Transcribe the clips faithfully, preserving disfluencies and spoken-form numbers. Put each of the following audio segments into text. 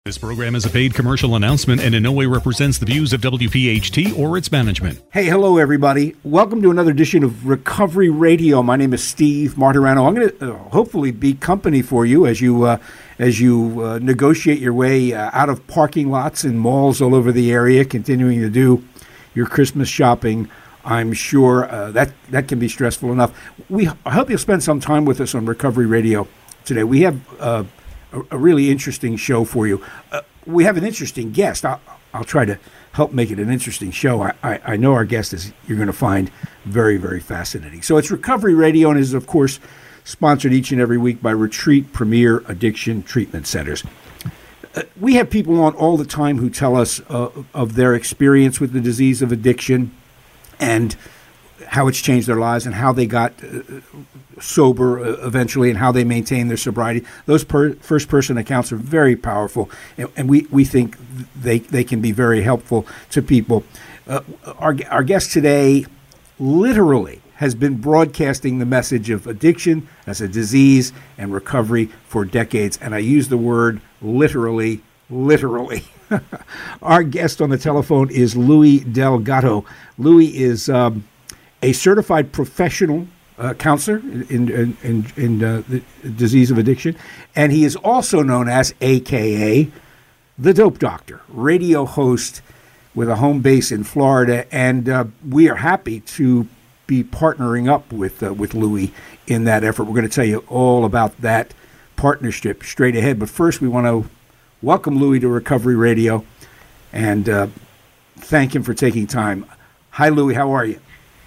This program is a paid commercial announcement and in no way represents the views of W P H T or its management. Hey, hello, everybody. Welcome to another edition of Recovery Radio. My name is Steve Martirano. I'm going to uh, hopefully be company for you as you uh, as you uh, negotiate your way uh, out of parking lots and malls all over the area, continuing to do your Christmas shopping. I'm sure uh, that, that can be stressful enough. We I hope you'll spend some time with us on Recovery Radio today. We have uh, a, a really interesting show for you. Uh, we have an interesting guest. I'll, I'll try to help make it an interesting show. I, I, I know our guest is you're going to find very, very fascinating. So it's Recovery Radio and is, of course, sponsored each and every week by Retreat Premier Addiction Treatment Centers. Uh, we have people on all the time who tell us uh, of their experience with the disease of addiction and how it's changed their lives and how they got uh, sober uh, eventually and how they maintain their sobriety. Those per- first-person accounts are very powerful, and, and we, we think they they can be very helpful to people. Uh, our, our guest today literally has been broadcasting the message of addiction as a disease and recovery for decades, and I use the word literally, literally. Our guest on the telephone is Louis Delgado. Louis is um, a certified professional uh, counselor in in, in, in uh, the disease of addiction, and he is also known as A K A the Dope Doctor, radio host with a home base in Florida, and uh, we are happy to be partnering up with uh, with Louis in that effort. We're going to tell you all about that partnership straight ahead, but first we want to welcome Louis to Recovery Radio and uh, thank him for taking time. Hi, Louis. How are you?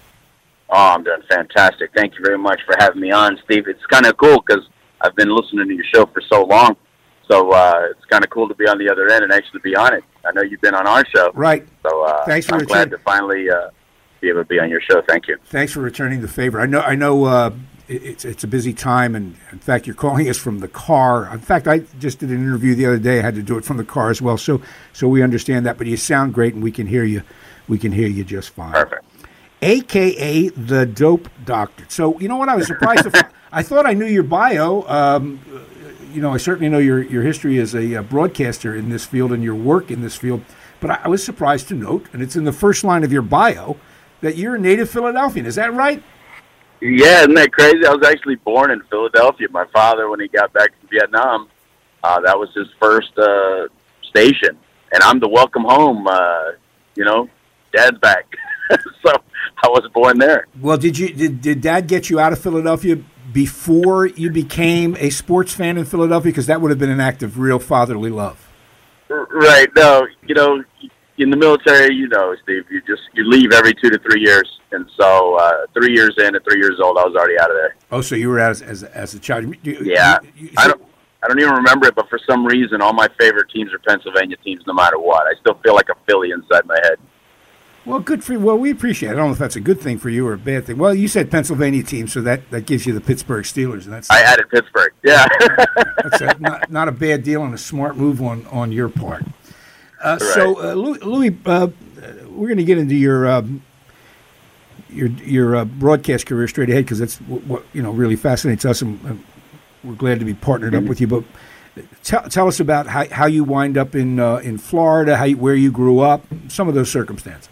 Oh, I'm doing fantastic. Thank you very much for having me on, Steve. It's kind of cool because I've been listening to your show for so long. So uh, it's kind of cool to be on the other end and actually be on it. I know you've been on our show. Right. So uh, Thanks for I'm return- glad to finally uh, be able to be on your show. Thank you. Thanks for returning the favor. I know I know uh, it's it's a busy time, and in fact, you're calling us from the car. In fact, I just did an interview the other day. I had to do it from the car as well, so so we understand that. But you sound great, and we can hear you. We can hear you just fine. Perfect. A K A the Dope Doctor. So you know what? I was surprised. to find, I thought I knew your bio. Um, you know, I certainly know your your history as a, a broadcaster in this field and your work in this field. But I, I was surprised to note, and it's in the first line of your bio, that you're a native Philadelphian. Is that right? Yeah, isn't that crazy? I was actually born in Philadelphia. My father, when he got back from Vietnam, uh, that was his first uh, station. And I'm the welcome home, uh, you know, Dad's back. So I was born there. Well, did you did, did Dad get you out of Philadelphia before you became a sports fan in Philadelphia? Because that would have been an act of real fatherly love. Right. No, you know, in the military, you know, Steve, you just you leave every two to three years, and so uh, three years in, at three years old, I was already out of there. Oh, so you were as as, as a child? You, yeah, you, you, so I don't I don't even remember it, but for some reason, all my favorite teams are Pennsylvania teams, no matter what. I still feel like a Philly inside my head. Well, good for you. Well, we appreciate it. I don't know if that's a good thing for you or a bad thing. Well, you said Pennsylvania team, so that, that gives you the Pittsburgh Steelers, and that's I added Pittsburgh. Yeah, that's a, not not a bad deal and a smart move on, on your part. Uh, right. So, uh, Louis, Louis uh, we're going to get into your um, your your uh, broadcast career straight ahead because that's what you know really fascinates us, and uh, we're glad to be partnered mm-hmm. up with you. But tell tell us about how, how you wind up in uh, in Florida, how you, where you grew up, some of those circumstances.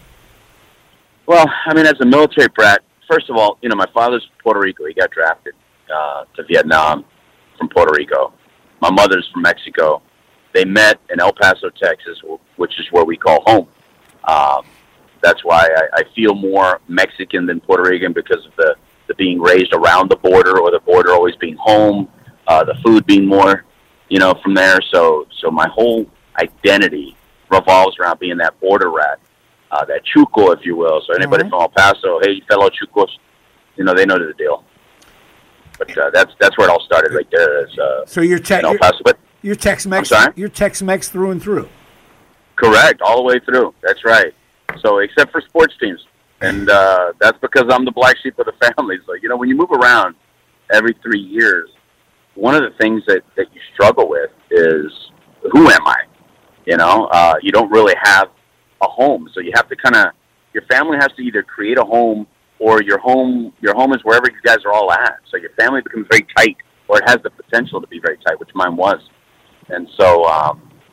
Well, I mean, as a military brat, first of all, you know, my father's from Puerto Rico. He got drafted uh, to Vietnam from Puerto Rico. My mother's from Mexico. They met in El Paso, Texas, which is where we call home. Um, that's why I, I feel more Mexican than Puerto Rican because of the, the being raised around the border or the border always being home, uh, the food being more, you know, from there. So, so my whole identity revolves around being that border rat. Uh, that Chuco, if you will. So anybody mm-hmm. from El Paso, hey, fellow Chucos, you know, they know the deal. But uh, that's that's where it all started right there. Is, uh, so you're, te- El Paso. But, you're Tex-Mex, you're Tex-Mex through and through. Correct, all the way through. That's right. So except for sports teams. And uh, that's because I'm the black sheep of the family. So, you know, when you move around every three years, one of the things that, that you struggle with is, who am I? You know, uh, you don't really have a home. So you have to kind of, your family has to either create a home or your home, your home is wherever you guys are all at. So your family becomes very tight, or it has the potential to be very tight, which mine was. And so, um,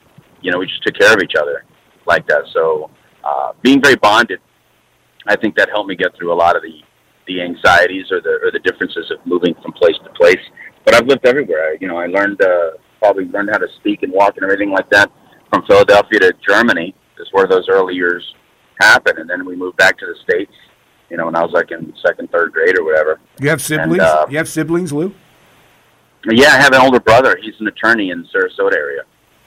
you know, we just took care of each other like that. So uh, being very bonded, I think that helped me get through a lot of the, the anxieties or the or the differences of moving from place to place. But I've lived everywhere. You know, I learned uh, probably learned how to speak and walk and everything like that from Philadelphia to Germany is where those early years happened. And then we moved back to the States, you know, when I was like in second, third grade or whatever. You have siblings? And, uh, you have siblings, Lou? Yeah, I have an older brother. He's an attorney in the Sarasota area.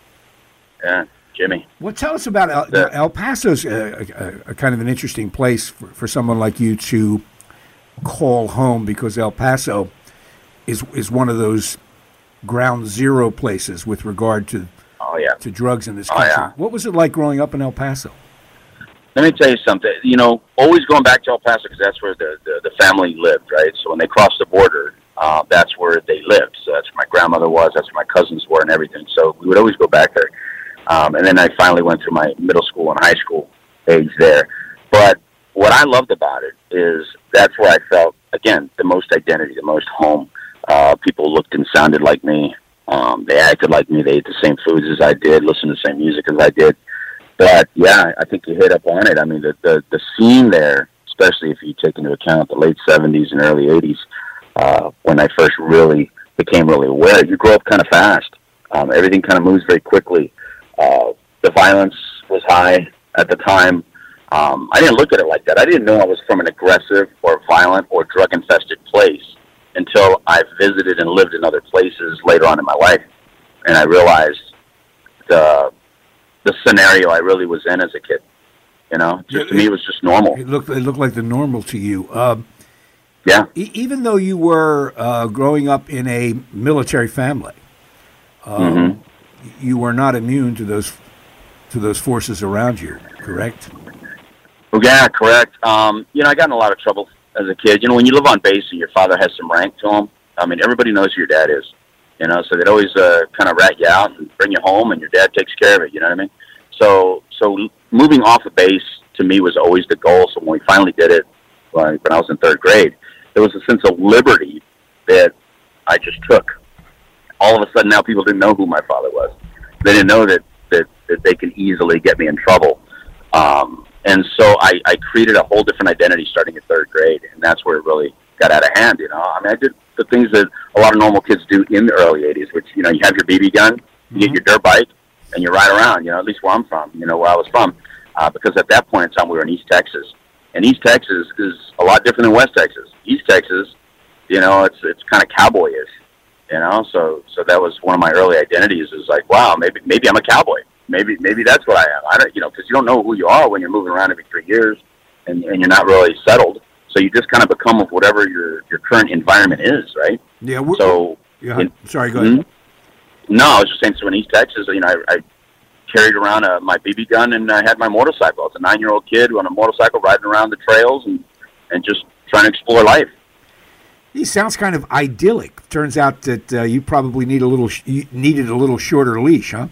Yeah, Jimmy. Well, tell us about El, the, El Paso's a, a, a kind of an interesting place for, for someone like you to call home, because El Paso is is one of those ground zero places with regard to oh, yeah. to drugs in this country. Oh, yeah. What was it like growing up in El Paso? Let me tell you something. You know, always going back to El Paso because that's where the, the, the family lived, right? So when they crossed the border, uh, that's where they lived. So that's where my grandmother was. That's where my cousins were and everything. So we would always go back there. Um, and then I finally went through my middle school and high school age there. But what I loved about it is that's where I felt, again, the most identity, the most home. Uh, people looked and sounded like me. Um, they acted like me. They ate the same foods as I did, listened to the same music as I did. But, yeah, I think you hit up on it. I mean, the, the, the scene there, especially if you take into account the late seventies and early eighties, uh, when I first really became really aware, you grow up kind of fast. Um, everything kind of moves very quickly. Uh, the violence was high at the time. Um, I didn't look at it like that. I didn't know I was from an aggressive or violent or drug-infested place until I visited and lived in other places later on in my life. And I realized the the scenario I really was in as a kid. You know, just, to me, it was just normal. It looked, it looked like the normal to you. Um, yeah. E- even though you were uh, growing up in a military family, um, mm-hmm. you were not immune to those to those forces around you, correct? Well, yeah, correct. Um, you know, I got in a lot of trouble as a kid. You know, when you live on base and your father has some rank to him, I mean, everybody knows who your dad is. You know, so they'd always uh, kind of rat you out and bring you home, and your dad takes care of it. You know what I mean? So, so moving off of base to me was always the goal. So when we finally did it, when I was in third grade, there was a sense of liberty that I just took. All of a sudden, now people didn't know who my father was. They didn't know that that, that they could easily get me in trouble. Um, and so I, I created a whole different identity starting at third grade, and that's where it really got out of hand. You know, I mean, I did the things that a lot of normal kids do in the early eighties, which, you know, you have your B B gun, you get your dirt bike, and you ride around, you know, at least where I'm from, you know, where I was from. Uh, because at that point in time, we were in East Texas. And East Texas is a lot different than West Texas. East Texas, you know, it's it's kind of cowboyish, you know. So so that was one of my early identities. Is like, wow, maybe maybe I'm a cowboy. Maybe maybe that's what I am. I don't, you know, because you don't know who you are when you're moving around every three years, and, and you're not really settled. So you just kind of become of whatever your, your current environment is, right? Yeah. So yeah. In, sorry, go ahead. Mm-hmm. No, I was just saying. So in East Texas, you know, I, I carried around a, my B B gun, and I had my motorcycle. I was a nine-year-old kid on a motorcycle riding around the trails and, and just trying to explore life. He sounds kind of idyllic. Turns out that uh, you probably need a little sh- you needed a little shorter leash, huh?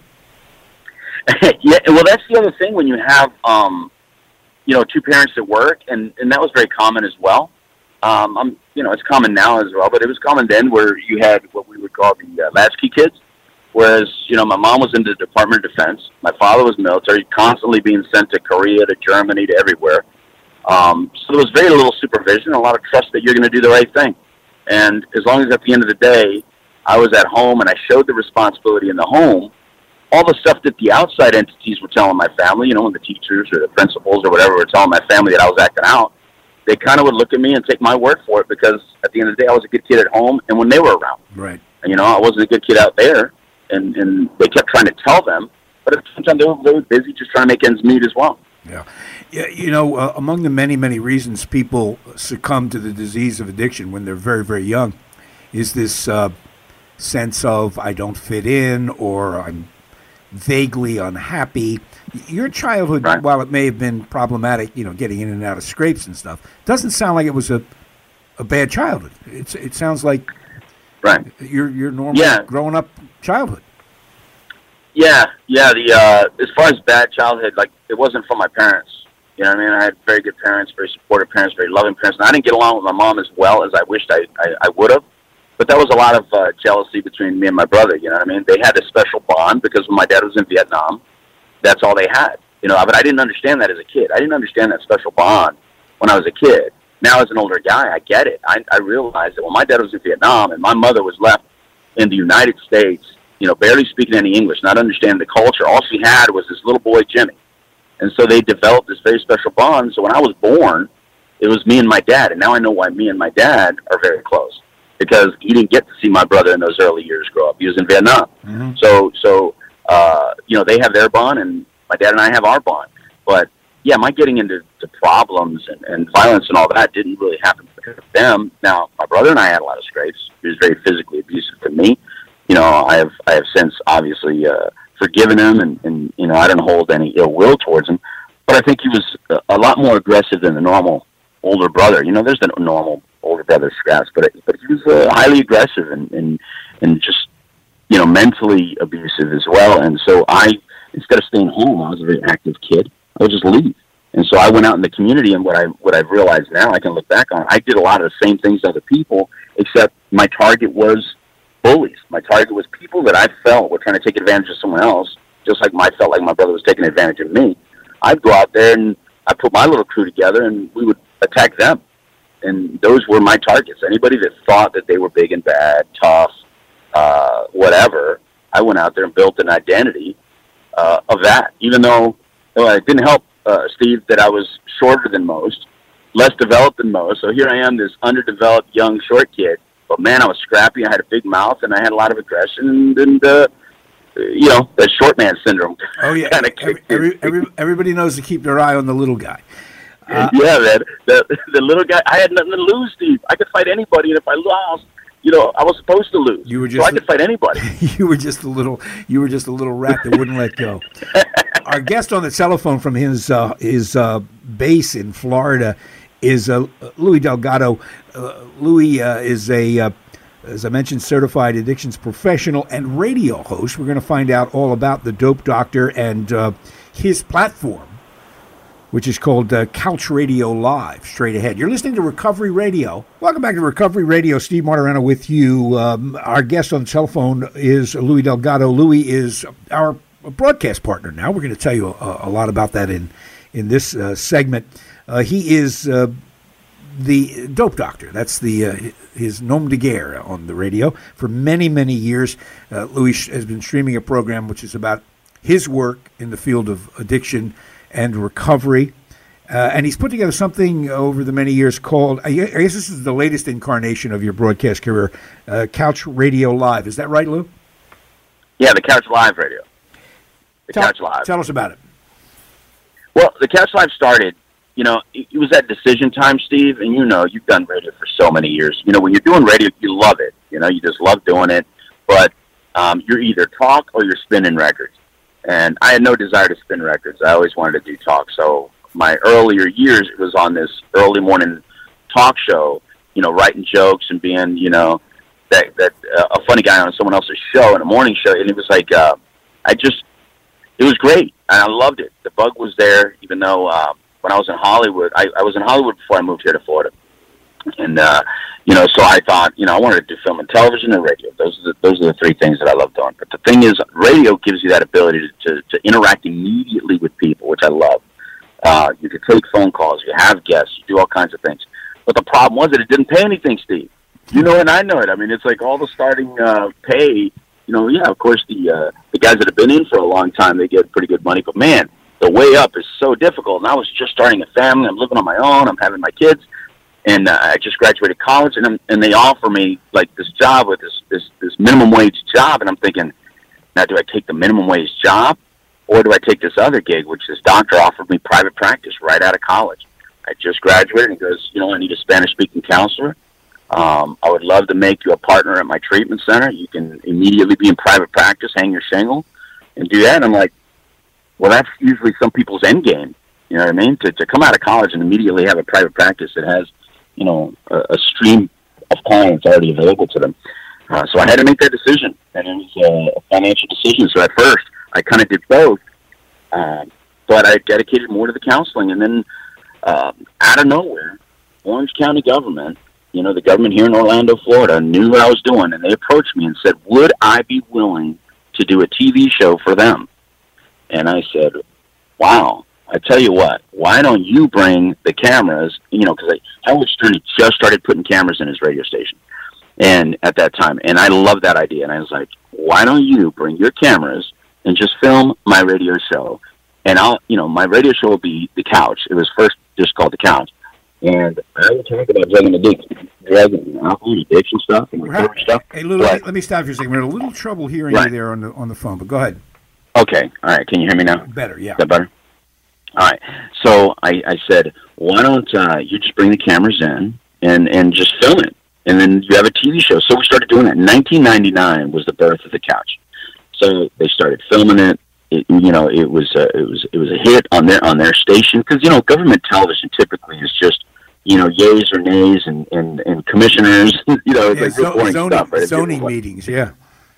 Yeah. Well, that's the other thing when you have, um, you know, two parents that work, and, and that was very common as well. Um, I'm, you know, it's common now as well, but it was common then where you had what we would call the uh, latchkey kids. Whereas, you know, my mom was in the Department of Defense. My father was military, constantly being sent to Korea, to Germany, to everywhere. Um, so there was very little supervision, a lot of trust that you're going to do the right thing. And as long as at the end of the day, I was at home and I showed the responsibility in the home, all the stuff that the outside entities were telling my family, you know, when the teachers or the principals or whatever were telling my family that I was acting out, they kind of would look at me and take my word for it because at the end of the day, I was a good kid at home and when they were around. Right. And, you know, I wasn't a good kid out there. And, and they kept trying to tell them, but at the same time, they were, they were busy just trying to make ends meet as well. Yeah. Yeah, you know, uh, among the many, many reasons people succumb to the disease of addiction when they're very, very young is this uh, sense of I don't fit in or I'm vaguely unhappy. Your childhood, right. while it may have been problematic, you know, getting in and out of scrapes and stuff, doesn't sound like it was a a bad childhood. It's It sounds like right. your your normal yeah. growing up childhood. Yeah, yeah. The uh, as far as bad childhood, like it wasn't from my parents. You know what I mean? I had very good parents, very supportive parents, very loving parents. And I didn't get along with my mom as well as I wished I, I, I would have. But there was a lot of uh, jealousy between me and my brother. You know what I mean? They had a special bond because when my dad was in Vietnam, that's all they had. You know, but I didn't understand that as a kid. I didn't understand that special bond when I was a kid. Now, as an older guy, I get it. I, I realized that when my dad was in Vietnam and my mother was left in the United States, you know, barely speaking any English, not understanding the culture, all she had was this little boy, Jimmy. And so they developed this very special bond. So when I was born, it was me and my dad. And now I know why me and my dad are very close, because he didn't get to see my brother in those early years grow up. He was in Vietnam. Mm-hmm. So, so uh, you know, they have their bond, and my dad and I have our bond. But, yeah, my getting into to problems and, and violence and all that didn't really happen because of them. Now, my brother and I had a lot of scrapes. He was very physically abusive to me. You know, I have I have since obviously uh, forgiven him, and, and, you know, I don't hold any ill will towards him. But I think he was a, a lot more aggressive than the normal older brother. You know, there's the normal older brother scraps, but but he was uh, highly aggressive and, and, and just, you know, mentally abusive as well. And so I, instead of staying home, I was a very active kid. I would just leave. And so I went out in the community, and what, I, what I've realized now, I can look back on, I did a lot of the same things to other people, except my target was bullies. My target was people that I felt were trying to take advantage of someone else, just like I felt like my brother was taking advantage of me. I'd go out there, and I'd put my little crew together, and we would attack them. And those were my targets. Anybody that thought that they were big and bad, tough, uh, whatever, I went out there and built an identity uh, of that, even though you know, it didn't help, uh, Steve, that I was shorter than most, less developed than most. So here I am, this underdeveloped, young, short kid. But, man, I was scrappy. I had a big mouth, and I had a lot of aggression. And, and uh, you know, the short man syndrome oh, yeah. kind of every, every, every, Everybody knows to keep their eye on the little guy. Uh, yeah, man. The, the little guy, I had nothing to lose, Steve. I could fight anybody, and if I lost, you know, I was supposed to lose. You were just so I could fight anybody. You were just a little, you were just a little rat that wouldn't let go. Our guest on the telephone from his uh, his uh, base in Florida is uh, Louis Delgado. Uh, Louis uh, is a, uh, as I mentioned, certified addictions professional and radio host. We're going to find out all about the Dope Doctor and uh, his platform, which is called uh, Couch Radio Live, straight ahead. You're listening to Recovery Radio. Welcome back to Recovery Radio. Steve Martorano with you. Um, our guest on the telephone is Louis Delgado. Louis is our broadcast partner now. We're going to tell you a, a lot about that in, in this uh, segment. Uh, he is uh, the Dope Doctor. That's the uh, his nom de guerre on the radio. For many, many years, uh, Louis has been streaming a program which is about his work in the field of addiction and recovery. Uh, and he's put together something over the many years called, I guess this is the latest incarnation of your broadcast career, uh, Couch Radio Live. Is that right, Lou? Yeah, the Couch Live Radio. The tell, Couch Live. Tell us about it. Well, the Couch Live started, you know, it, it was at decision time, Steve, and you know, you've done radio for so many years. You know, when you're doing radio, you love it. You know, you just love doing it. But um, you're either talk or you're spinning records. And I had no desire to spin records. I always wanted to do talk. So my earlier years, it was on this early morning talk show, you know, writing jokes and being, you know, that that uh, a funny guy on someone else's show, in a morning show. And it was like, uh, I just, it was great. And I loved it. The bug was there, even though uh, when I was in Hollywood, I, I was in Hollywood before I moved here to Florida. And, uh, you know, so I thought, you know, I wanted to do film and television and radio. Those are the, those are the three things that I love doing. But the thing is, radio gives you that ability to, to, to interact immediately with people, which I love. Uh, you could take phone calls, you have guests, you do all kinds of things. But the problem was that it didn't pay anything, Steve. You know it and I know it. I mean, it's like all the starting uh, pay, you know, yeah, of course, the uh, the guys that have been in for a long time, they get pretty good money. But, man, the way up is so difficult. And I was just starting a family. I'm living on my own. I'm having my kids. And uh, I just graduated college, and I'm, and they offer me like this job with this, this this minimum wage job, and I'm thinking, now do I take the minimum wage job, or do I take this other gig, which this doctor offered me private practice right out of college? I just graduated, and he goes, you know, I need a Spanish-speaking counselor. Um, I would love to make you a partner at my treatment center. You can immediately be in private practice, hang your shingle, and do that. And I'm like, well, that's usually some people's end game. You know what I mean? To to come out of college and immediately have a private practice that has, you know, a, a stream of clients already available to them. Uh, so I had to make that decision, and it was a financial decision. So at first, I kind of did both, uh, but I dedicated more to the counseling. And then uh, out of nowhere, Orange County government, you know, the government here in Orlando, Florida, knew what I was doing, and they approached me and said, would I be willing to do a T V show for them? And I said, wow, I tell you what, why don't you bring the cameras, you know, because Howard Stern had just started putting cameras in his radio station and at that time. And I loved that idea. And I was like, why don't you bring your cameras and just film my radio show? And I'll, you know, my radio show will be The Couch. It was first just called The Couch. And I would talk about drug and addiction, drug and alcohol and addiction stuff and recovery stuff. Hey, Lou, let, let me stop you a second. We're having a little trouble hearing right. you there on the on the phone, but go ahead. Okay. All right. Can you hear me now? Better, yeah. Is that better? All right. So I, I said, why don't uh, you just bring the cameras in and, and just film it? And then you have a T V show. So we started doing that. nineteen ninety-nine was the birth of The Couch. So they started filming it. It, you know, it was a, it was it was a hit on their on their station because you know government television typically is just you know yays or nays and, and, and commissioners. You know, it's yeah, like zo- boring zoning, stuff, right? zoning meetings, yeah.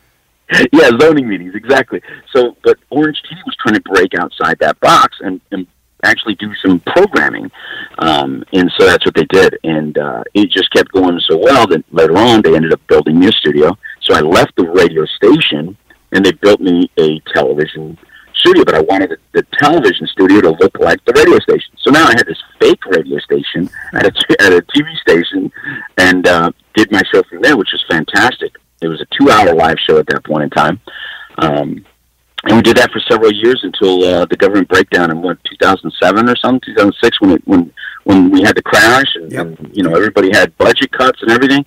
Yeah, zoning meetings, exactly. So, but Orange T V was trying to break outside that box and, and actually do some programming, um, and so that's what they did. And uh, it just kept going so well that later on they ended up building me a studio. So I left the radio station. And they built me a television studio, but I wanted the, the television studio to look like the radio station. So now I had this fake radio station at a, at a T V station and uh, did my show from there, which was fantastic. It was a two-hour live show at that point in time. Um, and we did that for several years until uh, the government breakdown in, what, two thousand seven or something, two thousand six, when it, when when we had the crash and, yep. and you know, everybody had budget cuts and everything.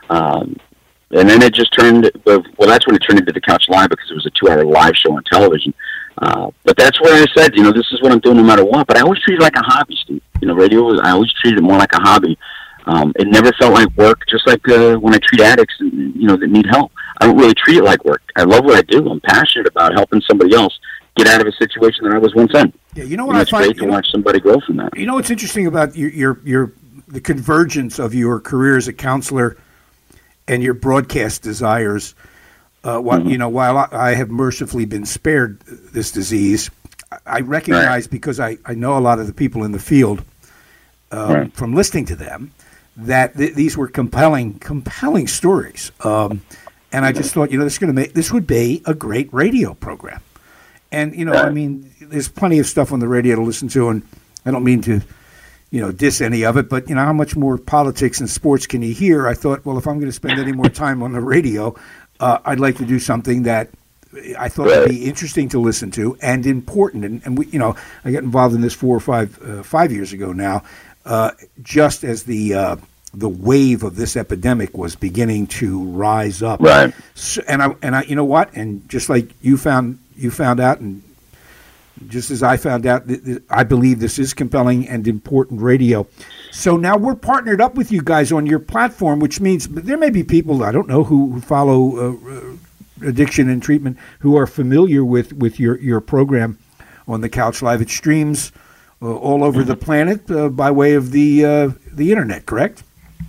Um And then it just turned, well, that's when it turned into The Couch Live because it was a two-hour live show on television. Uh, but that's where I said, you know, this is what I'm doing no matter what. But I always treated it like a hobby, Steve. You know, radio, was, I always treated it more like a hobby. Um, it never felt like work, just like uh, when I treat addicts, you know, that need help. I don't really treat it like work. I love what I do. I'm passionate about helping somebody else get out of a situation that I was once in. Yeah, you know what and I it's find, great to know, watch somebody grow from that. You know what's interesting about your, your, your the convergence of your career as a counselor and your broadcast desires, uh, while, mm-hmm. you know, while I, I have mercifully been spared this disease, I recognize right. because I, I know a lot of the people in the field um, right. from listening to them that th- these were compelling, compelling stories. Um, and I just thought, you know, this is going to make this would be a great radio program. And you know, right. I mean, there's plenty of stuff on the radio to listen to, and I don't mean to. you know, diss any of it, but, you know, how much more politics and sports can you hear? I thought, well, if I'm going to spend any more time on the radio, uh, I'd like to do something that I thought right. would be interesting to listen to and important. And, and we, you know, I got involved in this four or five, uh, five years ago now, uh, just as the uh, the wave of this epidemic was beginning to rise up. Right. So, and I, and I, you know what? And just like you found, you found out, and just as I found out, th- th- I believe this is compelling and important radio. So now we're partnered up with you guys on your platform, which means there may be people, I don't know, who, who follow uh, addiction and treatment, who are familiar with, with your, your program on The Couch Live. It streams uh, all over the planet uh, by way of the uh, the internet, correct?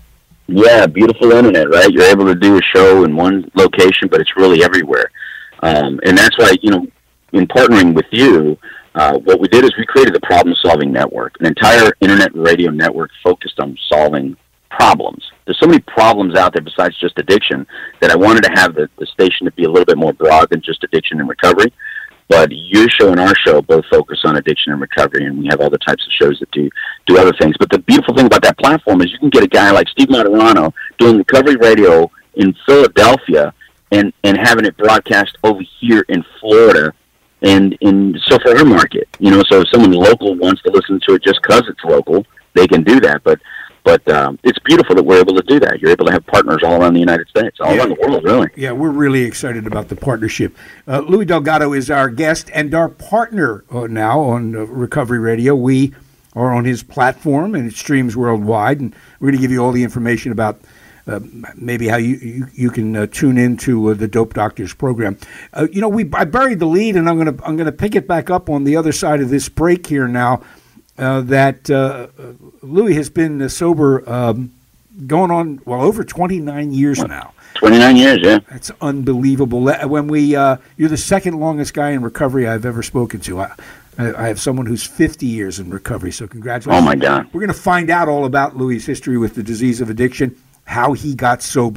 Yeah, beautiful internet, right? You're able to do a show in one location, but it's really everywhere. Um, and that's why, you know, in partnering with you, uh, what we did is we created the problem-solving network, an entire internet radio network focused on solving problems. There's so many problems out there besides just addiction that I wanted to have the, the station to be a little bit more broad than just addiction and recovery. But your show and our show both focus on addiction and recovery, and we have other types of shows that do do other things. But the beautiful thing about that platform is you can get a guy like Steve Martirano doing recovery radio in Philadelphia and, and having it broadcast over here in Florida. And in so for our market, you know, so if someone local wants to listen to it just because it's local, they can do that. But but um, it's beautiful that we're able to do that. You're able to have partners all around the United States, all yeah. around the world, really. Yeah, we're really excited about the partnership. Uh, Louis Delgado is our guest and our partner uh, now on uh, Recovery Radio. We are on his platform, and it streams worldwide. And we're going to give you all the information about Uh, maybe how you you, you can uh, tune into uh, the Dope Doctors program. Uh, you know, we I buried the lead, and I'm gonna I'm gonna pick it back up on the other side of this break here now. Uh, that uh, Louis has been uh, sober um, going on well over twenty-nine years now. twenty-nine years, yeah. That's unbelievable. When we uh, you're the second longest guy in recovery I've ever spoken to. I, I have someone who's fifty years in recovery, so congratulations. Oh my God! We're going to find out all about Louis' history with the disease of addiction, how he got sober,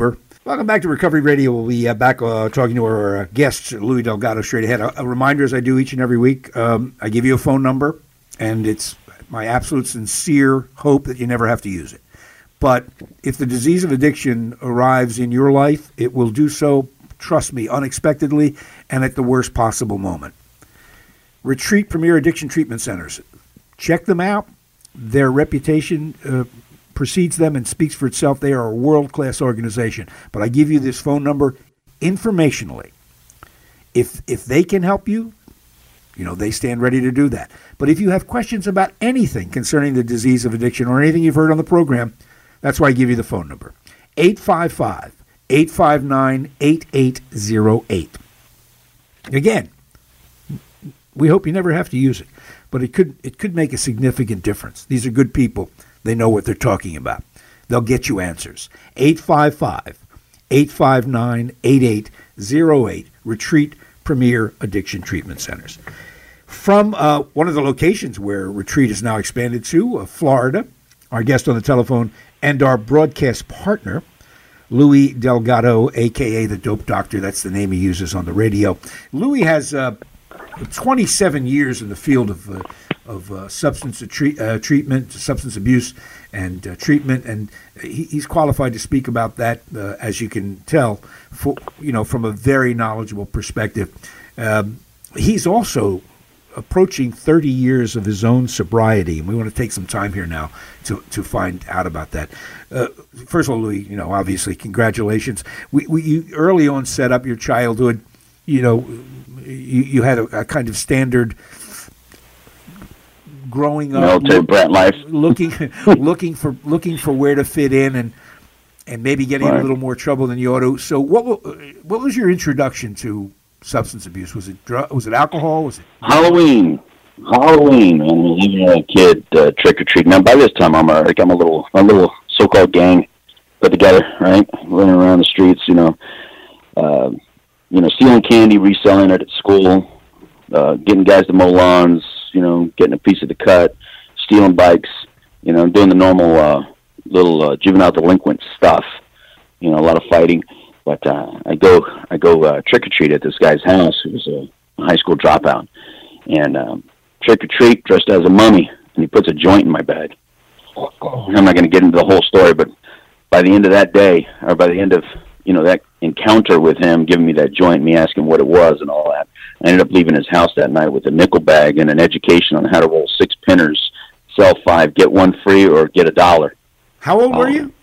Welcome back to Recovery Radio. We'll be uh, back uh, talking to our uh, guest, Louis Delgado, straight ahead. A, a reminder, as I do each and every week, um, I give you a phone number, and it's my absolute sincere hope that you never have to use it. But if the disease of addiction arrives in your life, it will do so, trust me, unexpectedly and at the worst possible moment. Retreat Premier Addiction Treatment Centers. Check them out. Their reputation uh, precedes them and speaks for itself. They are a world-class organization. But I give you this phone number informationally. If if they can help you, you know, they stand ready to do that. But if you have questions about anything concerning the disease of addiction or anything you've heard on the program, that's why I give you the phone number. eight five five, eight five nine, eight eight zero eight. Again, we hope you never have to use it, but it could it could make a significant difference. These are good people. They know what they're talking about. They'll get you answers. eight five five, eight five nine, eight eight zero eight. Retreat Premier Addiction Treatment Centers. From uh, one of the locations where Retreat is now expanded to, uh, Florida, our guest on the telephone and our broadcast partner, Louis Delgado, a k a the Dope Doctor. That's the name he uses on the radio. Louis has uh, twenty-seven years in the field of uh, of uh, substance treat, uh, treatment, substance abuse and uh, treatment, and he, he's qualified to speak about that, uh, as you can tell, for, you know, from a very knowledgeable perspective. Um, he's also approaching thirty years of his own sobriety, and we want to take some time here now to, to find out about that. Uh, first of all, Louis, you know, obviously, congratulations. We, we you early on set up your childhood. You know, you, you had a, a kind of standard growing up, military brat life, looking looking for looking for where to fit in, and and maybe getting right. a little more trouble than you ought to. So, what what was your introduction to substance abuse? Was it drug? Was it alcohol? Was it Halloween? Halloween, man. Even a kid uh, trick or treating. Now, by this time, I'm a, like I'm a little a little so-called gang put together, right? Running around the streets, you know, uh, you know, stealing candy, reselling it at school, uh, getting guys to mow lawns, you know, getting a piece of the cut, stealing bikes, you know, doing the normal uh, little uh, juvenile delinquent stuff. You know, a lot of fighting. But uh, I go, I go uh, trick or treat at this guy's house, who was a high school dropout, and um, trick or treat dressed as a mummy, and he puts a joint in my bag. I'm not going to get into the whole story, but by the end of that day, or by the end of you know that encounter with him, giving me that joint, me asking what it was and all that, I ended up leaving his house that night with a nickel bag and an education on how to roll six pinners, sell five, get one free, or get a dollar. How old um, were you?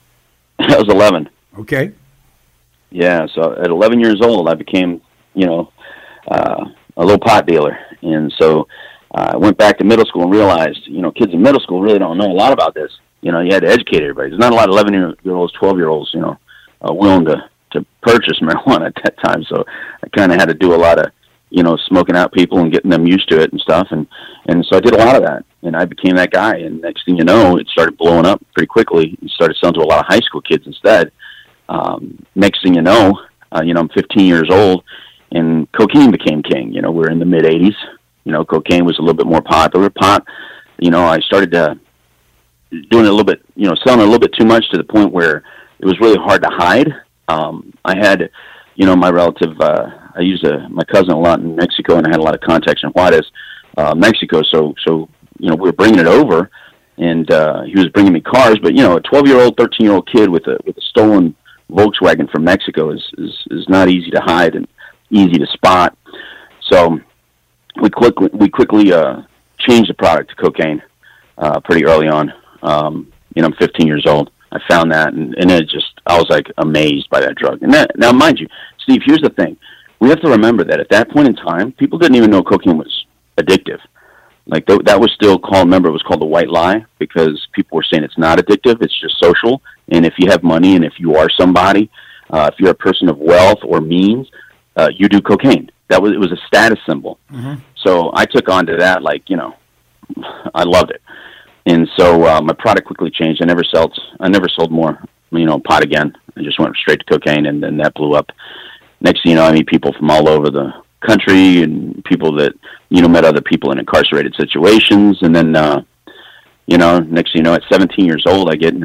I was eleven. Okay. Yeah, so at eleven years old, I became, you know, uh, a little pot dealer. And so uh, I went back to middle school and realized, you know, kids in middle school really don't know a lot about this. You know, you had to educate everybody. There's not a lot of eleven-year-olds, twelve-year-olds, you know, uh, willing to, to purchase marijuana at that time. So I kind of had to do a lot of, you know, smoking out people and getting them used to it and stuff. And, and so I did a lot of that. And I became that guy. And next thing you know, it started blowing up pretty quickly. It started selling to a lot of high school kids instead. Um, next thing you know, uh, you know, I'm fifteen years old, and cocaine became king. You know, we're in the mid eighties. You know, cocaine was a little bit more popular. Pot, you know, I started uh, doing it a little bit, you know, selling it a little bit too much to the point where it was really hard to hide. Um, I had, you know, my relative, uh, I used uh, my cousin a lot in Mexico, and I had a lot of contacts in Juarez, uh, Mexico. So, so, you know, we were bringing it over, and uh, he was bringing me cars. But, you know, a twelve-year-old, thirteen-year-old kid with a with a stolen Volkswagen from Mexico is, is, is not easy to hide and easy to spot. So we quickly, we quickly uh, changed the product to cocaine uh, pretty early on. Um, you know, I'm fifteen years old. I found that, and, and it just, I was like amazed by that drug. And that, now, mind you, Steve, here's the thing. We have to remember that at that point in time, people didn't even know cocaine was addictive. Like th- that was still called, remember, it was called the white lie, because people were saying it's not addictive, it's just social. And if you have money, and if you are somebody, uh, if you're a person of wealth or means, uh, you do cocaine. That was, it was a status symbol. Mm-hmm. So I took on to that, like, you know, I loved it. And so uh, my product quickly changed. I never sold, I never sold more, you know, pot again. I just went straight to cocaine, and then that blew up. Next thing you know, I meet people from all over the country, and people that, you know, met other people in incarcerated situations. And then, uh, you know, next thing you know, at seventeen years old, I get in this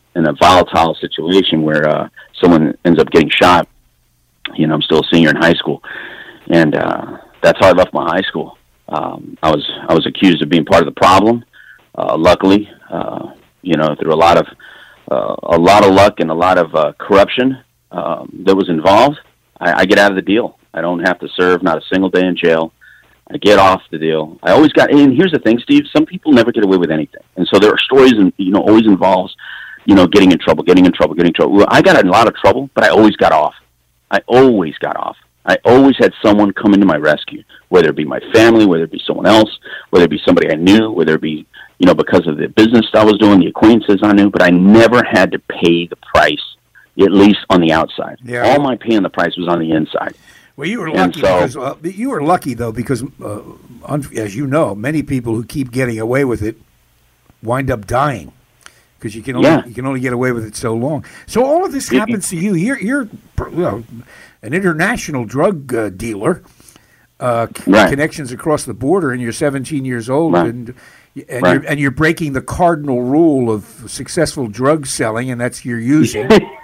in a volatile situation where uh, someone ends up getting shot. You know, I'm still a senior in high school, and uh, that's how I left my high school. Um, I was I was accused of being part of the problem. Uh, luckily, uh, you know, through a lot of uh, a lot of luck and a lot of uh, corruption um, that was involved, I, I get out of the deal. I don't have to serve not a single day in jail. I get off the deal. I always got. And here's the thing, Steve. Some people never get away with anything, and so there are stories, and you know, always involves, you know, getting in trouble, getting in trouble, getting in trouble. Well, I got in a lot of trouble, but I always got off. I always got off. I always had someone come into my rescue, whether it be my family, whether it be someone else, whether it be somebody I knew, whether it be, you know, because of the business I was doing, the acquaintances I knew, but I never had to pay the price, at least on the outside. Yeah. All my paying the price was on the inside. Well, you were lucky. So, because, uh, you were lucky, though, because, uh, as you know, many people who keep getting away with it wind up dying. Because you can only yeah. you can only get away with it so long. So all of this happens to you. You're you're well, an international drug uh, dealer, uh, right. connections across the border, and you're seventeen years old, right. and and, right. you're, and you're breaking the cardinal rule of successful drug selling, and that's you're using.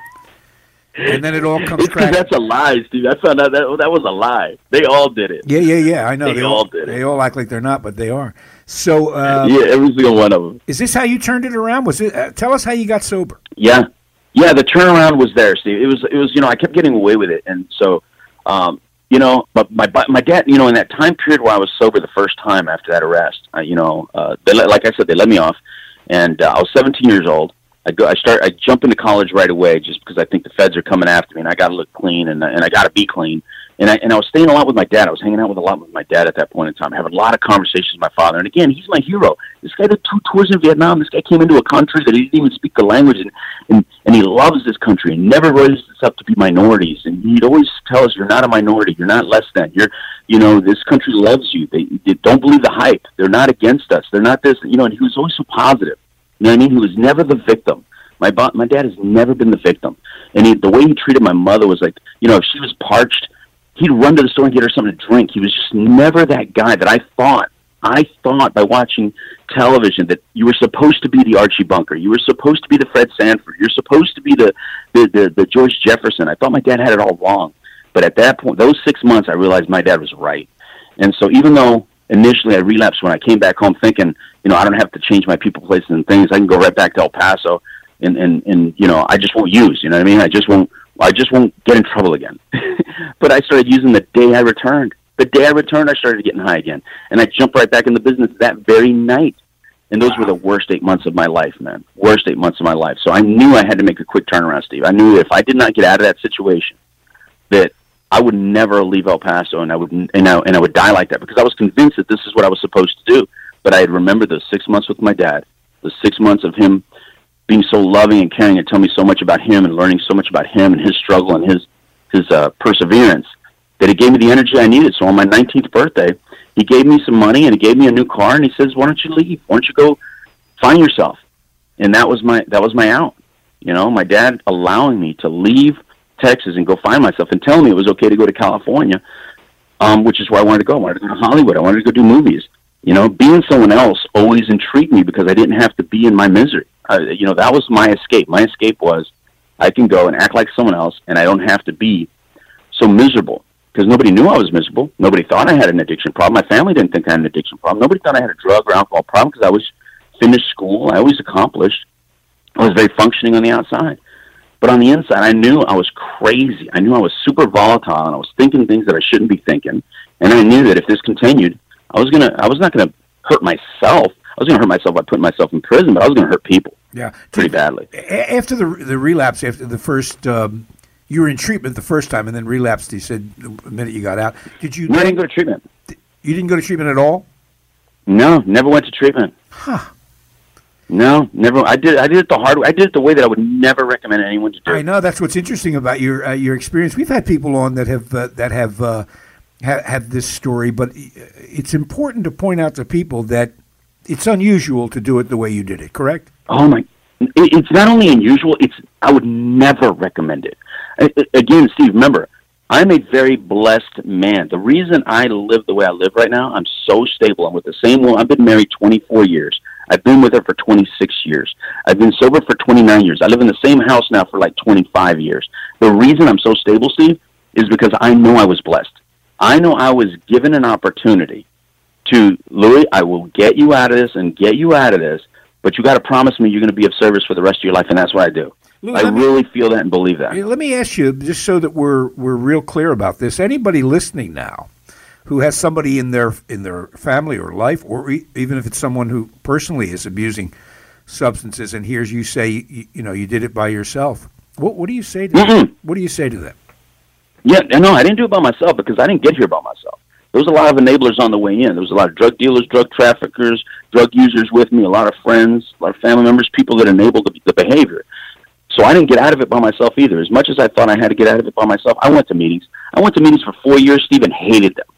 And then it all comes crashing. That's a lie, Steve. I found out that that was a lie. They all did it. Yeah, yeah, yeah. I know. They, they all, all did it. They all act like they're not, but they are. So, uh, yeah, every single one of them. Is this how you turned it around? Was it? Uh, tell us how you got sober. Yeah, yeah. The turnaround was there, Steve. It was, it was. You know, I kept getting away with it, and so, um, you know, but my my dad, you know, in that time period where I was sober the first time after that arrest, uh, you know, uh, they let, like I said, they let me off, and uh, I was seventeen years old. I go, I start, I jump into college right away just because I think the feds are coming after me, and I got to look clean, and and I got to be clean. And I and I was staying a lot with my dad. I was hanging out with a lot with my dad at that point in time, having a lot of conversations with my father. And again, he's my hero. This guy did two tours in Vietnam. This guy came into a country that he didn't even speak the language, and and, and he loves this country and never raised us up to be minorities. And he'd always tell us, "You're not a minority. You're not less than. You're, you know, this country loves you. They, they don't believe the hype. They're not against us. They're not this. You know." And he was always so positive. You know what I mean? He was never the victim. My my dad has never been the victim, and he, the way he treated my mother was like, you know, if she was parched, he'd run to the store and get her something to drink. He was just never that guy that I thought. I thought by watching television that you were supposed to be the Archie Bunker, you were supposed to be the Fred Sanford, you're supposed to be the the the, the George Jefferson. I thought my dad had it all wrong, but at that point, those six months, I realized my dad was right. And so even though initially I relapsed, when I came back home thinking, you know, I don't have to change my people, places, and things, I can go right back to El Paso. And, and, and, you know, I just won't use, you know what I mean? I just won't, I just won't get in trouble again. But I started using the day I returned. The day I returned, I started getting high again. And I jumped right back in the business that very night. And those wow. were the worst eight months of my life, man. Worst eight months of my life. So I knew I had to make a quick turnaround, Steve. I knew if I did not get out of that situation, that I would never leave El Paso, and I would, and I, and I would die like that, because I was convinced that this is what I was supposed to do. But I had remembered those six months with my dad, the six months of him being so loving and caring and telling me so much about him and learning so much about him and his struggle and his his uh, perseverance, that it gave me the energy I needed. So on my nineteenth birthday, he gave me some money and he gave me a new car, and he says, "Why don't you leave? Why don't you go find yourself?" And that was my that was my out. You know, my dad allowing me to leave Texas and go find myself, and telling me it was okay to go to California, um, which is where I wanted to go. I wanted to go to Hollywood. I wanted to go do movies. You know, being someone else always intrigued me because I didn't have to be in my misery. Uh, you know, that was my escape. My escape was I can go and act like someone else, and I don't have to be so miserable, because nobody knew I was miserable. Nobody thought I had an addiction problem. My family didn't think I had an addiction problem. Nobody thought I had a drug or alcohol problem, because I was finished school. I always accomplished. I was very functioning on the outside. But on the inside, I knew I was crazy. I knew I was super volatile, and I was thinking things that I shouldn't be thinking. And I knew that if this continued, I was gonna. I was not gonna hurt myself. I was going to hurt myself by putting myself in prison, but I was going to hurt people. Yeah, pretty badly. After the the relapse, after the first, um, you were in treatment the first time, and then relapsed. You said the minute you got out. Did you? No, I didn't go to treatment. You didn't go to treatment at all? No, never went to treatment. Huh. No, never. I did. I did it the hard way. I did it the way that I would never recommend anyone to do. I know, that's what's interesting about your uh, your experience. We've had people on that have uh, that have. Uh, have this story, but it's important to point out to people that it's unusual to do it the way you did it, correct? Oh, my. It's not only unusual, it's I would never recommend it. Again, Steve, remember, I'm a very blessed man. The reason I live the way I live right now, I'm so stable. I'm with the same woman. I've been married twenty-four years. I've been with her for twenty-six years. I've been sober for twenty-nine years. I live in the same house now for like twenty-five years. The reason I'm so stable, Steve, is because I know I was blessed. I know I was given an opportunity to, Louis, I will get you out of this and get you out of this, but you got to promise me you're going to be of service for the rest of your life, and that's what I do. Louis, I really me, feel that and believe that. Let me ask you, just so that we're we're real clear about this, anybody listening now who has somebody in their in their family or life, or e- even if it's someone who personally is abusing substances and hears you say, you, you know, you did it by yourself, what what do you say to mm-hmm. them? What do you say to them? Yeah, no, I didn't do it by myself because I didn't get here by myself. There was a lot of enablers on the way in. There was a lot of drug dealers, drug traffickers, drug users with me, a lot of friends, a lot of family members, people that enabled the, the behavior. So I didn't get out of it by myself either. As much as I thought I had to get out of it by myself, I went to meetings. I went to meetings for four years, Steve, and hated them.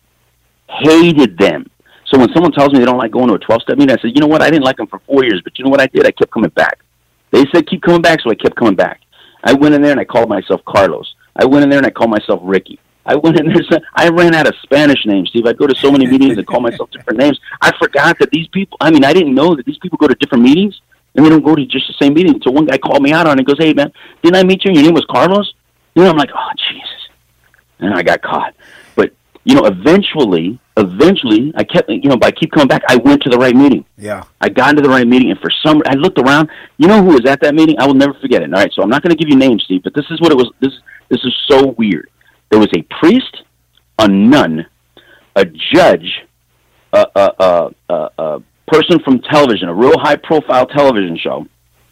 Hated them. So when someone tells me they don't like going to a twelve-step meeting, I said, you know what, I didn't like them for four years, but you know what I did? I kept coming back. They said keep coming back, so I kept coming back. I went in there and I called myself Carlos. I went in there and I called myself Ricky. I went in there, I ran out of Spanish names, Steve. I'd go to so many meetings and call myself different names. I forgot that these people, I mean, I didn't know that these people go to different meetings, and they don't go to just the same meeting. So one guy called me out on it and goes, hey, man, didn't I meet you and your name was Carlos? You know, I'm like, oh, Jesus. And I got caught. But, you know, eventually, eventually, I kept, you know, by keep coming back, I went to the right meeting. Yeah. I got into the right meeting, and for some, I looked around. You know who was at that meeting? I will never forget it. All right, so I'm not going to give you names, Steve, but this is what it was. This, this is so weird. There was a priest, a nun, a judge, a, a, a, a, a person from television, a real high-profile television show,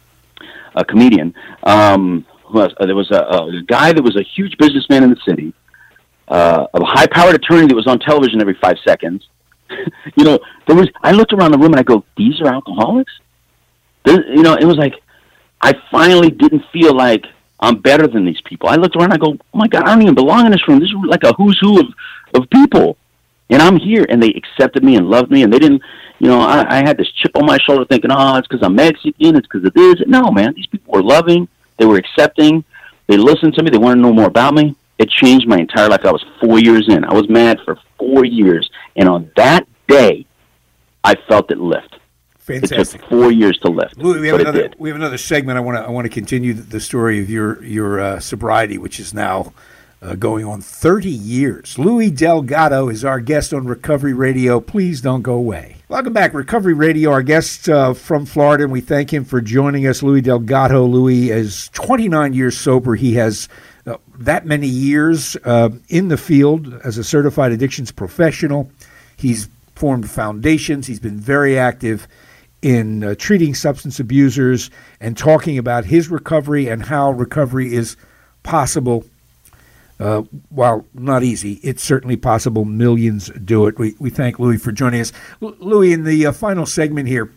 a comedian. Um, who else? Uh, there was a, a guy that was a huge businessman in the city, uh, a high-powered attorney that was on television every five seconds. you know, there was. I looked around the room and I go, "These are alcoholics." There, you know, it was like I finally didn't feel like I'm better than these people. I looked around and I go, oh my God, I don't even belong in this room. This is like a who's who of, of people. And I'm here. And they accepted me and loved me. And they didn't, you know, I, I had this chip on my shoulder thinking, oh, it's because I'm Mexican. It's because of this. No, man, these people were loving. They were accepting. They listened to me. They wanted to know more about me. It changed my entire life. I was four years in. I was mad for four years. And on that day, I felt it lift. Fantastic. It took four years to lift. Louis, we have but another. it did. We have another segment. I want to. I want to continue the story of your your uh, sobriety, which is now uh, going on thirty years. Louis Delgado is our guest on Recovery Radio. Please don't go away. Welcome back, Recovery Radio. Our guest uh, from Florida, and we thank him for joining us. Louis Delgado. Louis is twenty-nine years sober. He has uh, that many years uh, in the field as a certified addictions professional. He's formed foundations. He's been very active in uh, treating substance abusers and talking about his recovery and how recovery is possible. Uh, while not easy, it's certainly possible. Millions do it. We we thank Louis for joining us. L- Louis, in the uh, final segment here,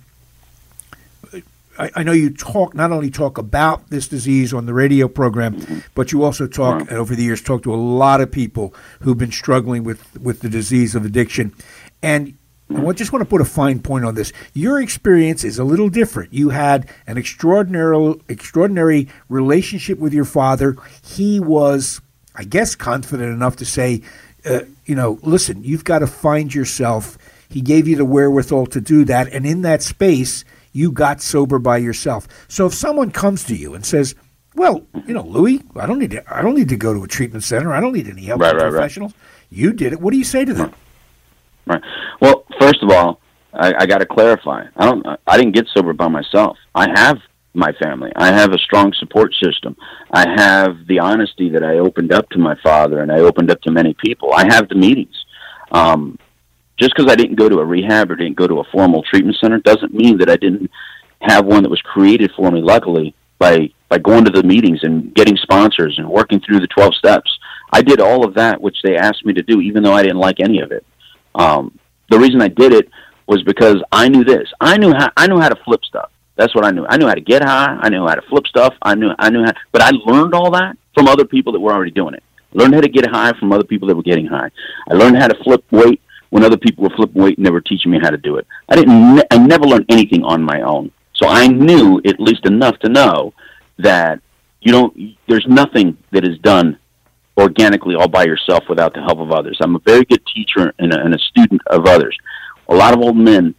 I, I know you talk not only talk about this disease on the radio program, but you also talk, and over the years, talk to a lot of people who've been struggling with, with the disease of addiction. And I just want to put a fine point on this. Your experience is a little different. You had an extraordinary, extraordinary relationship with your father. He was, I guess, confident enough to say, uh, you know, listen, you've got to find yourself. He gave you the wherewithal to do that. And in that space, you got sober by yourself. So if someone comes to you and says, well, you know, Louis, I don't need to, I don't need to go to a treatment center. I don't need any help right, from right, professionals. Right. You did it. What do you say to them? Right. Well, first of all, I, I got to clarify. I don't. I didn't get sober by myself. I have my family. I have a strong support system. I have the honesty that I opened up to my father, and I opened up to many people. I have the meetings. Um, just because I didn't go to a rehab or didn't go to a formal treatment center doesn't mean that I didn't have one that was created for me. Luckily, by by going to the meetings and getting sponsors and working through the twelve steps, I did all of that which they asked me to do, even though I didn't like any of it. Um, the reason I did it was because I knew this. I knew how I knew how to flip stuff. That's what I knew. I knew how to get high. I knew how to flip stuff. I knew I knew how, but I learned all that from other people that were already doing it. I learned how to get high from other people that were getting high. I learned how to flip weight when other people were flipping weight and they were teaching me how to do it. I didn't. Ne- I never learned anything on my own. So I knew at least enough to know that you don't. There's nothing that is done organically all by yourself without the help of others. I'm a very good teacher and a, and a student of others. A lot of old men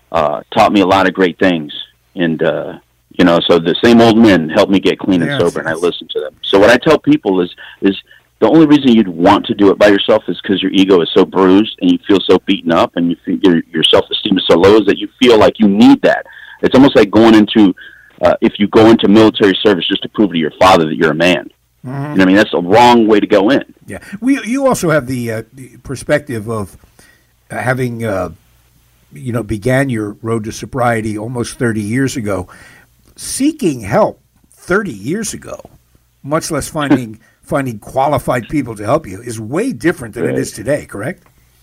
uh, taught me a lot of great things. And, uh, you know, so the same old men helped me get clean and yes, sober, and I yes. listen to them. So what I tell people is, is the only reason you'd want to do it by yourself is because your ego is so bruised and you feel so beaten up and you feel your, your self-esteem is so low is that you feel like you need that. It's almost like going into, uh, if you go into military service just to prove to your father that you're a man. Mm-hmm. You know what I mean? That's a wrong way to go in. Yeah. We, you also have the, uh, the perspective of uh, having, uh, you know, began your road to sobriety almost thirty years ago. Seeking help thirty years ago, much less finding finding qualified people to help you, is way different than right. it is today, correct?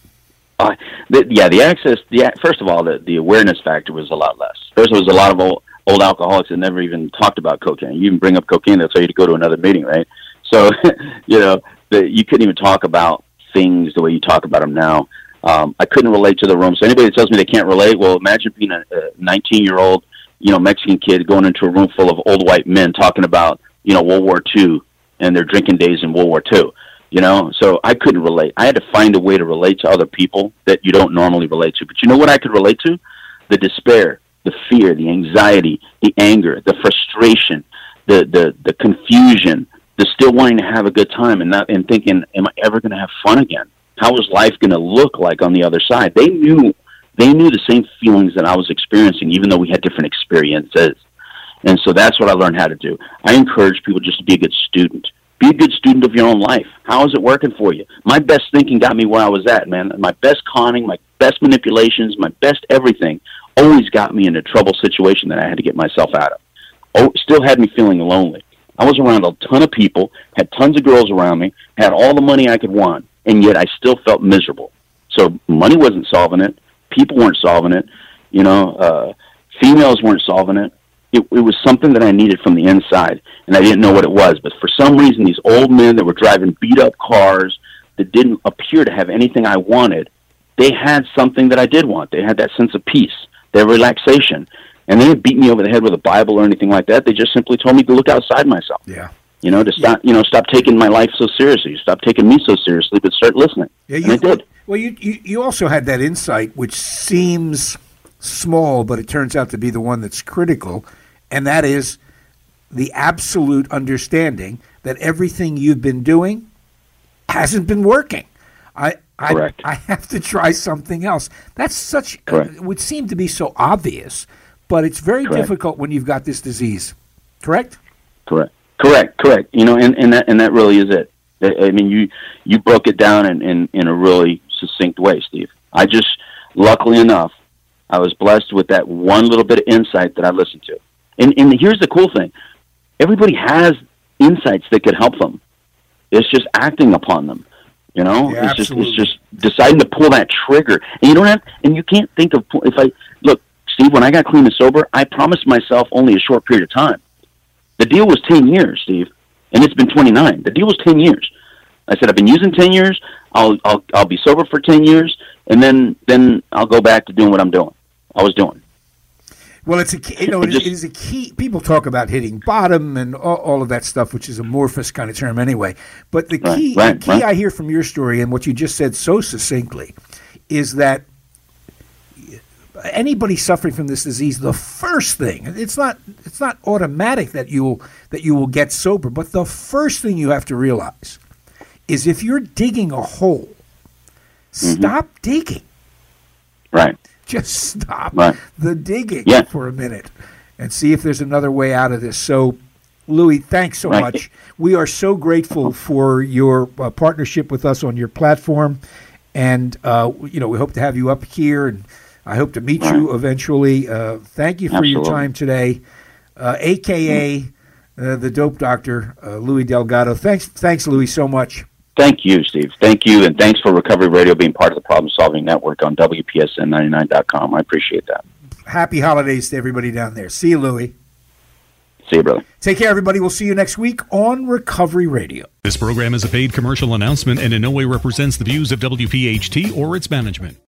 Uh, the, yeah, the access, the first of all, the, the awareness factor was a lot less. First, there was a lot of old, old alcoholics that never even talked about cocaine. You even bring up cocaine, they'll tell you to go to another meeting, right? So, you know, the, you couldn't even talk about things the way you talk about them now. Um, I couldn't relate to the room. So anybody that tells me they can't relate, well, imagine being a nineteen-year-old, you know, Mexican kid going into a room full of old white men talking about, you know, World War Two and their drinking days in World War Two. You know, so I couldn't relate. I had to find a way to relate to other people that you don't normally relate to. But you know what I could relate to? The despair, the fear, the anxiety, the anger, the frustration, the the, the confusion, the still wanting to have a good time and not and thinking, am I ever going to have fun again? How is life going to look like on the other side? They knew they knew the same feelings that I was experiencing, even though we had different experiences. And so that's what I learned how to do. I encourage people just to be a good student. Be a good student of your own life. How is it working for you? My best thinking got me where I was at, man. My best conning, my best manipulations, my best everything always got me in a trouble situation that I had to get myself out of. Oh, still had me feeling lonely. I was around a ton of people, had tons of girls around me, had all the money I could want, and yet I still felt miserable. So money wasn't solving it. People weren't solving it. You know, uh, females weren't solving it. It, it was something that I needed from the inside, and I didn't know what it was. But for some reason, these old men that were driving beat-up cars that didn't appear to have anything I wanted, they had something that I did want. They had that sense of peace, their relaxation. And they didn't beat me over the head with a Bible or anything like that. They just simply told me to look outside myself. Yeah. You know, to stop, yeah. you know, stop taking my life so seriously. Stop taking me so seriously, but start listening. Yeah, you, and I did. Well, you, you you also had that insight, which seems small, but it turns out to be the one that's critical, and that is the absolute understanding that everything you've been doing hasn't been working. I I, Correct. I have to try something else. That's such uh, it would seem to be so obvious, but it's very Correct. difficult when you've got this disease. Correct? Correct. Correct. Correct. You know, and, and that and that really is it. I mean, you you broke it down in, in, in a really succinct way, Steve. I just, luckily enough, I was blessed with that one little bit of insight that I listened to. And and here's the cool thing: everybody has insights that could help them. It's just acting upon them. You know, yeah, it's absolutely. just it's just deciding to pull that trigger. And you don't have, and you can't think of if I look, Steve. When I got clean and sober, I promised myself only a short period of time. The deal was ten years, Steve, and it's been twenty-nine. The deal was ten years. I said I've been using ten years. I'll I'll I'll be sober for ten years, and then then I'll go back to doing what I'm doing. I was doing. Well, it's a key, you know, it, just, it is a key. People talk about hitting bottom and all, all of that stuff, which is amorphous kind of term anyway. But the right, key, right, the key right. I hear from your story and what you just said so succinctly is that anybody suffering from this disease, the first thing, it's not it's not automatic that you will that you will get sober, but the first thing you have to realize is if you're digging a hole, mm-hmm. stop digging. Right. Just stop right. the digging yeah. for a minute and see if there's another way out of this. So, Louis, thanks so right. much. We are so grateful for your uh, partnership with us on your platform, and uh, you know we hope to have you up here, and I hope to meet right. you eventually. Uh, thank you for Absolutely. your time today, uh, A K A uh, the Dope Doctor, uh, Louis Delgado. Thanks, thanks, Louis, so much. Thank you, Steve. Thank you, and thanks for Recovery Radio being part of the Problem Solving Network on W P S N ninety-nine dot com. I appreciate that. Happy holidays to everybody down there. See you, Louis. See you, brother. Take care, everybody. We'll see you next week on Recovery Radio. This program is a paid commercial announcement and in no way represents the views of W P H T or its management.